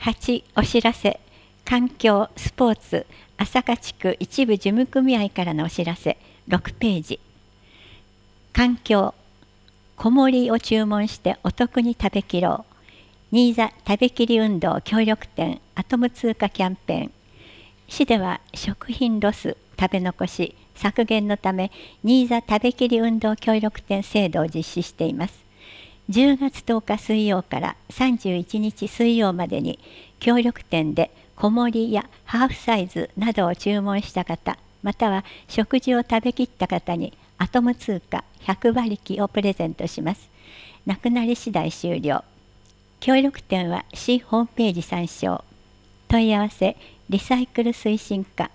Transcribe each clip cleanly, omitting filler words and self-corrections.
8、お知らせ。環境、スポーツ、朝霞地区一部事務組合からのお知らせ。6ページ。環境、小盛を注文してお得に食べきろう。新座食べきり運動協力店アトム通貨キャンペーン。市では食品ロス、食べ残し削減のため新座食べきり運動協力店制度を実施しています。10月10日水曜から31日水曜までに協力店で小盛やハーフサイズなどを注文した方、または食事を食べきった方にアトム通貨100割引をプレゼントします。なくなり次第終了。協力店は市ホームページ参照。問い合わせリサイクル推進課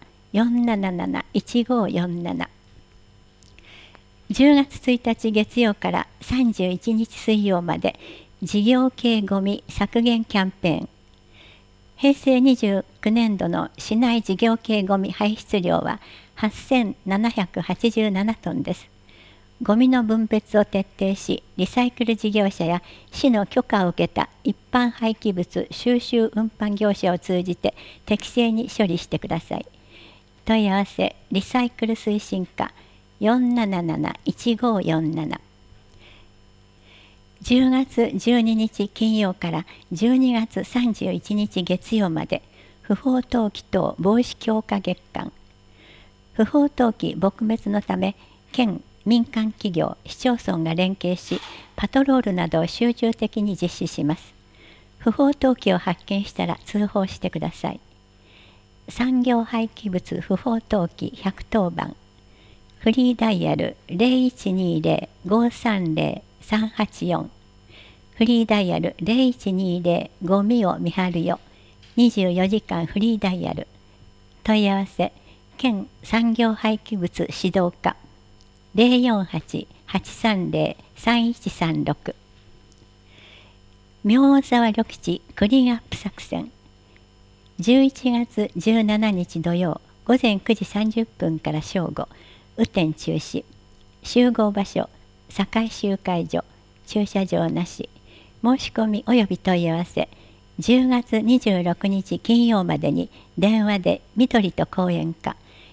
477-1547。10月1日月曜から31日水曜まで事業系ごみ削減キャンペーン。平成29年度の市内事業系ごみ排出量は8787トンです。ゴミの分別を徹底し、リサイクル事業者や市の許可を受けた一般廃棄物収集運搬業者を通じて適正に処理してください。問い合わせリサイクル推進課 477-1547。10月12日金曜から12月31日月曜まで不法投棄等防止強化月間。不法投棄撲滅のため県民間企業、市町村が連携し、パトロールなどを集中的に実施します。不法投棄を発見したら通報してください。産業廃棄物不法投棄110番。フリーダイヤル 0120-530-384。フリーダイヤル 0120 ゴミを見張るよ。24時間フリーダイヤル。問い合わせ県産業廃棄物指導課048-830-3136。明王沢緑地クリーンアップ作戦。11月17日土曜午前9時30分から正午、雨天中止。集合場所堺集会所、駐車場なし。申し込みおよび問い合わせ10月26日金曜までに電話で緑と講演課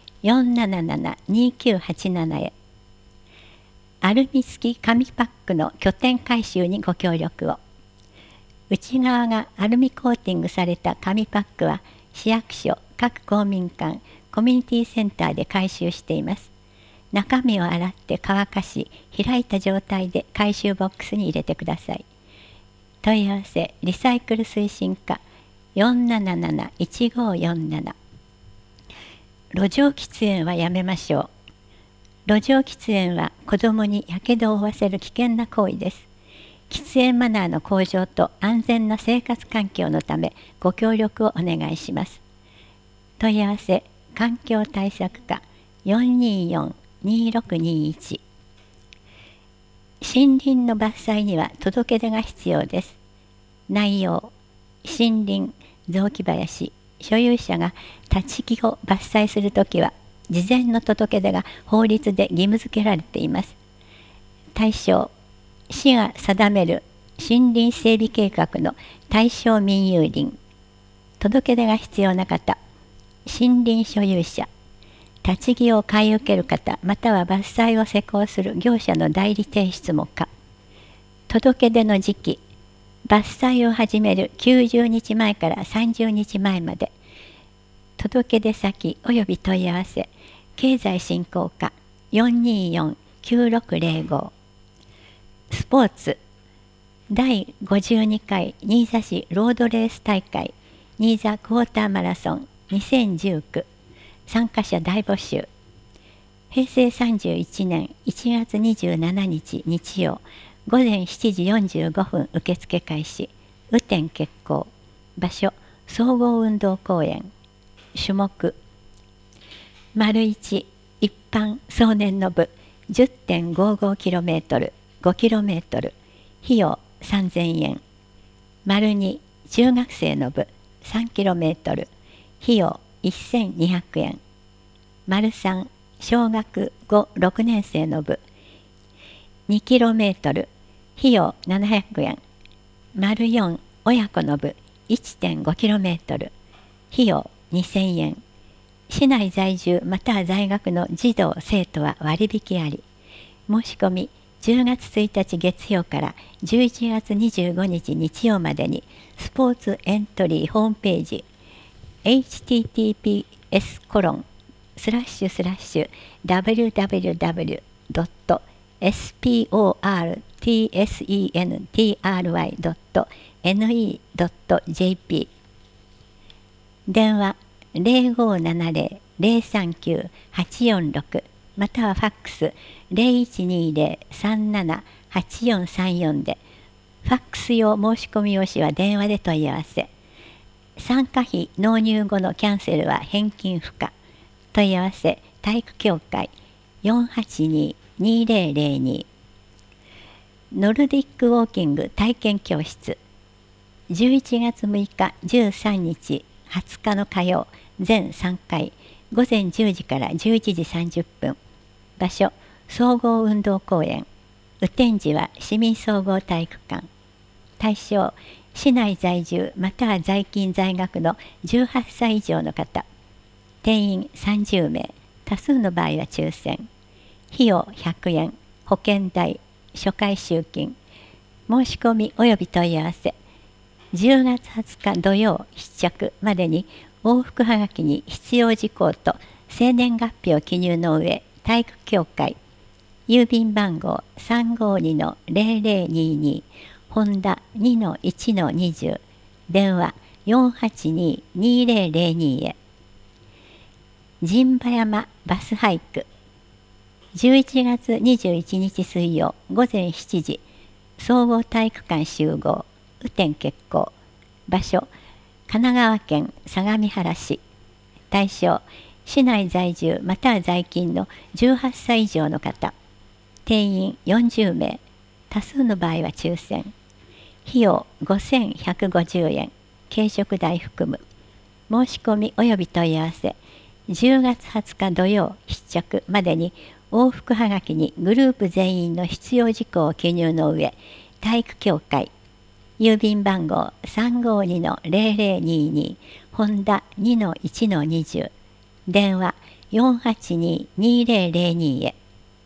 477-2987 へ。アルミ付き紙パックの拠点回収にご協力を。内側がアルミコーティングされた紙パックは市役所、各公民館、コミュニティセンターで回収しています。中身を洗って乾かし、開いた状態で回収ボックスに入れてください。問い合わせリサイクル推進課 477-1547。路上喫煙はやめましょう。路上喫煙は子どもにやけどを負わせる危険な行為です。喫煙マナーの向上と安全な生活環境のためご協力をお願いします。問い合わせ環境対策課 424-2621。森林の伐採には届け出が必要です。内容、森林、雑木林、所有者が立ち木を伐採するときは、事前の届け出が法律で義務付けられています。対象、市が定める森林整備計画の対象民有林。届け出が必要な方、森林所有者、立ち木を買い受ける方、または伐採を施工する業者の代理提出も可。届け出の時期、伐採を始める90日前から30日前まで。届け出先および問い合わせ経済振興課 424-9605。スポーツ第52回新座市ロードレース大会新座クォーターマラソン2019。参加者大募集。平成31年1月27日日曜午前7時45分受付開始。雨天決行。場所総合運動公園。種目 ① 一般壮年の部 10.55km 5km 費用3000円。②中学生の部 3km 費用1200円。③小学5、6年生の部 2km 費用700円。④親子の部 1.5km、費用2000円。市内在住または在学の児童・生徒は割引あり。申し込み10月1日月曜から11月25日日曜までにスポーツエントリーホームページ https://www.sportsentry.ne.jp 電話0570-039-846またはファックス0120-37-8434で、ファックス用申し込み用紙は電話で問い合わせ。参加費納入後のキャンセルは返金不可。問い合わせ体育協会482-2002。ノルディックウォーキング体験教室11月6日13日20日の火曜全3回午前10時から11時30分。場所総合運動公園。雨天時は市民総合体育館。対象市内在住または在勤在学の18歳以上の方。定員30名。多数の場合は抽選。費用100円。保険代初回集金。申し込みおよび問い合わせ10月20日土曜必着までに往復はがきに必要事項と生年月日を記入の上、体育協会郵便番号 352-0022 本田 2-1-20 電話482-2002へ。陣馬山バスハイク11月21日水曜午前7時総合体育館集合雨天決行。場所神奈川県相模原市。対象市内在住または在勤の18歳以上の方。定員40名。多数の場合は抽選。費用5150円。軽食代含む。申し込みおよび問い合わせ10月20日土曜必着までに往復はがきにグループ全員の必要事項を記入の上、体育協会郵便番号 352-0022 本田 2-1-20 電話482-2002へ。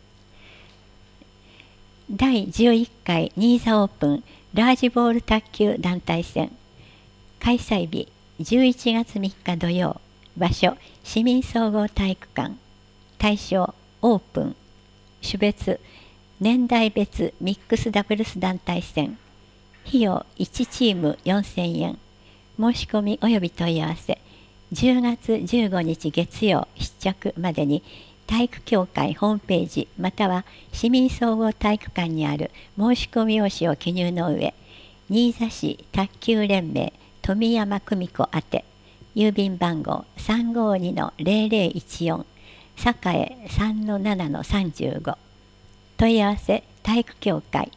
第11回ニーザオープンラージボール卓球団体戦。開催日11月3日土曜。場所市民総合体育館。対象オープン。種別年代別ミックスダブルス団体戦。費用1チーム4000円。申し込みおよび問い合わせ10月15日月曜必着までに体育協会ホームページまたは市民総合体育館にある申し込み用紙を記入の上、新座市卓球連盟富山久美子宛て郵便番号 352-0014 栄 3-7-35 問い合わせ体育協会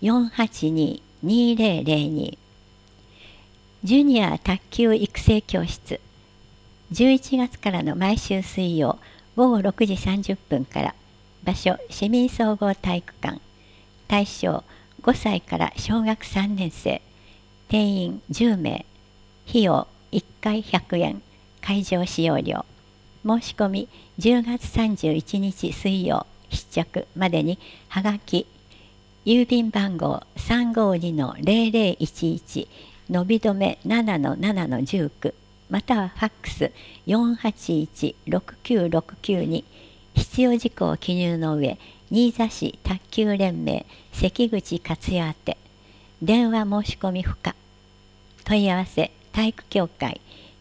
482-2002。ジュニア卓球育成教室11月からの毎週水曜午後6時30分から。場所市民総合体育館。対象5歳から小学3年生。定員10名。費用1回100円。会場使用料。申し込み10月31日水曜必着までにはがき郵便番号 352-0011 のびどめ 7-7-19 またはファックス 481-6969 に必要事項を記入の上、新座市卓球連盟関口克也宛て。電話申し込み不可。問い合わせ体育協会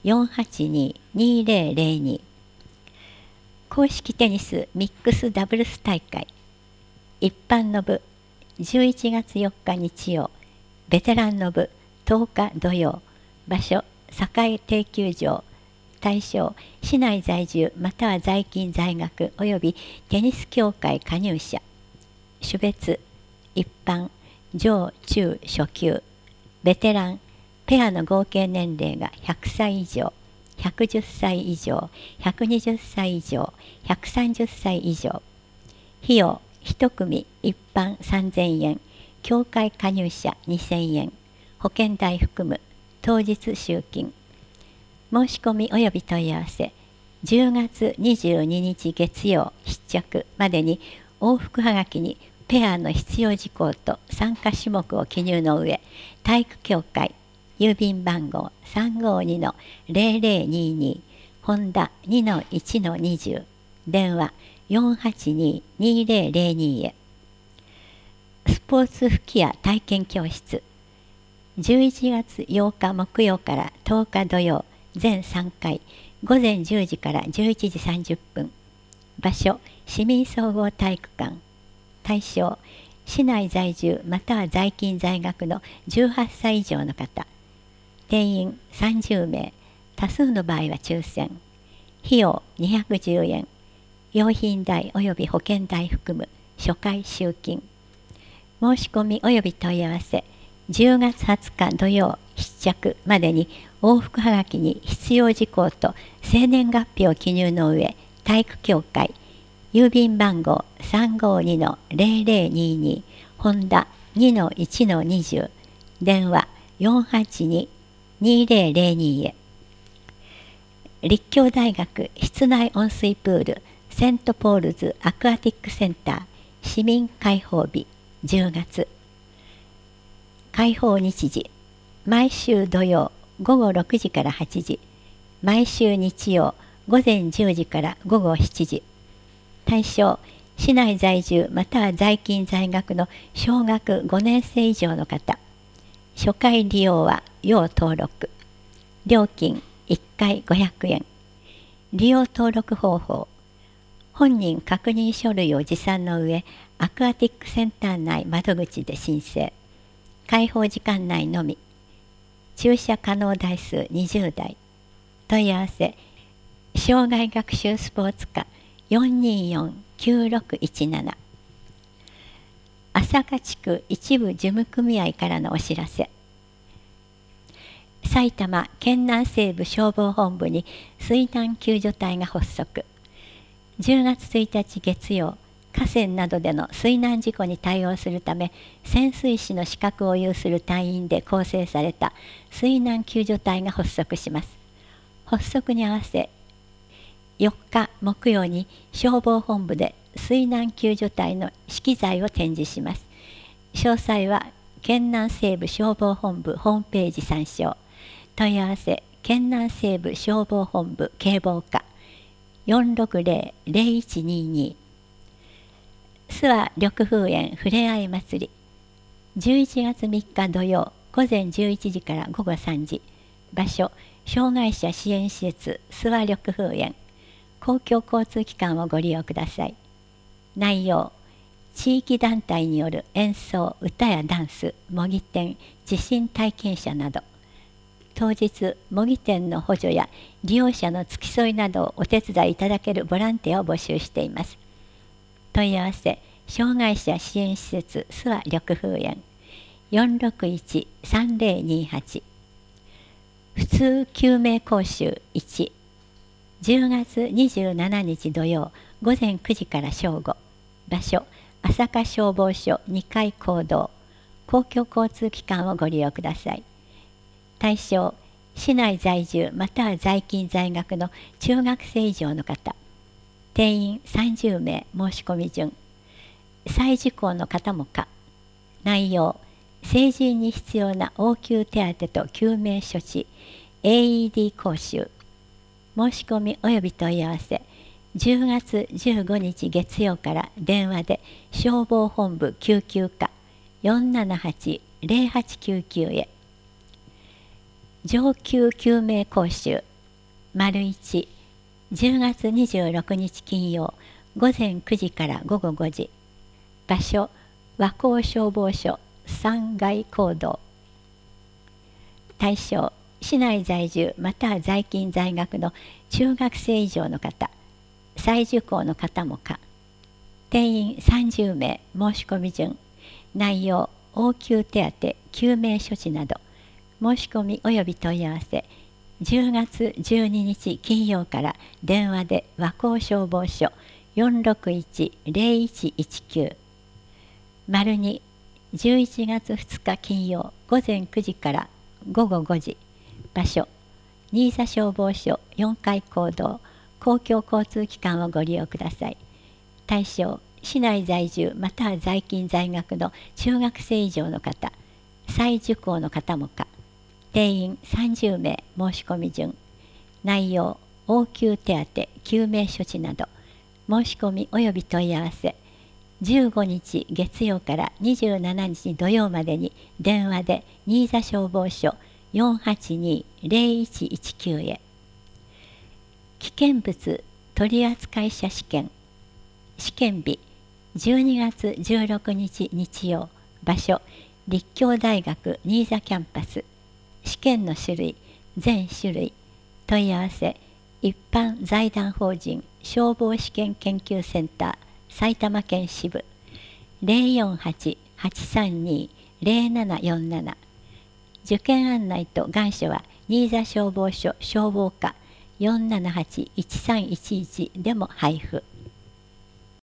482-2002。公式テニスミックスダブルス大会。一般の部11月4日日曜、ベテランの部10日土曜。場所栄定球場。対象市内在住または在勤在学およびテニス協会加入者。種別一般上中初級ベテランペアの合計年齢が100歳以上110歳以上120歳以上130歳以上。費用1組一般3000円協会加入者2000円保険代含む。 当日集金。申し込み及び問い合わせ10月22日月曜必着までに往復はがきにペアの必要事項と参加種目を記入の上、体育協会郵便番号 352-0022 ホンダ 2-1-20 電話 482-2002 へ。スポーツ吹き矢体験教室11月8日木曜から10日土曜全3回午前10時から11時30分。場所市民総合体育館。対象市内在住または在勤在学の18歳以上の方。定員30名、多数の場合は抽選。費用210円。用品代及び保険代含む初回集金。申し込み及び問い合わせ10月20日土曜必着までに往復はがきに必要事項と生年月日を記入の上、体育協会郵便番号 352-0022 ホンダ 2-1-20 電話 482-2002 へ。立教大学室内温水プールセントポールズアクアティックセンター市民開放日10月。開放日時毎週土曜午後6時から8時、毎週日曜午前10時から午後7時。対象市内在住または在勤在学の小学5年生以上の方。初回利用は要登録。料金1回500円。利用登録方法本人確認書類を持参の上、アクアティックセンター内窓口で申請。開放時間内のみ。駐車可能台数20台。問い合わせ障害学習スポーツ課 424-9617。 朝霞地区一部事務組合からのお知らせ。埼玉県南西部消防本部に水難救助隊が発足。10月1日月曜、河川などでの水難事故に対応するため潜水士の資格を有する隊員で構成された水難救助隊が発足します。発足に合わせ4日木曜に消防本部で水難救助隊の資機材を展示します。詳細は県南西部消防本部ホームページ参照。問い合わせ県南西部消防本部警防課 460-0122。 諏訪緑風園ふれあい祭り11月3日土曜午前11時から午後3時。場所障害者支援施設諏訪緑風園。公共交通機関をご利用ください。内容地域団体による演奏、歌やダンス、模擬店、地震体験者など。当日模擬店の補助や利用者の付き添いなどをお手伝いいただけるボランティアを募集しています。問い合わせ障害者支援施設諏訪緑風園 461-3028。 普通救命講習1、10月27日土曜午前9時から正午。場所朝霞消防署2階講堂。公共交通機関をご利用ください。対象市内在住または在勤在学の中学生以上の方。定員30名。申し込み順再受講の方も可。内容成人に必要な応急手当と救命処置 AED 講習。申し込み及び問い合わせ10月15日月曜から電話で消防本部救急課 478-0899 へ。上級救命講習 ① 10月26日金曜午前9時から午後5時。場所和光消防署3階講堂。対象市内在住または在勤在学の中学生以上の方。再受講の方も可。定員30名。申し込み順内容応急手当、救命処置など。申し込み及び問い合わせ10月12日金曜から電話で和光消防署 461-0119。 2、11月2日金曜午前9時から午後5時。 場所新座消防署4階講堂公共交通機関をご利用ください。対象市内在住または在勤在学の中学生以上の方、再受講の方もか。定員30名。申し込み順。内容応急手当、救命処置など。申し込みおよび問い合わせ15日月曜から27日土曜までに電話で新座消防署 482-0119 へ。危険物取扱者試験試験日12月16日日曜。場所立教大学新座キャンパス。試験の種類全種類。問い合わせ一般財団法人消防試験研究センター埼玉県支部 048-832-0747。受験案内と願書は新座消防署消防課 478-1311 でも配布。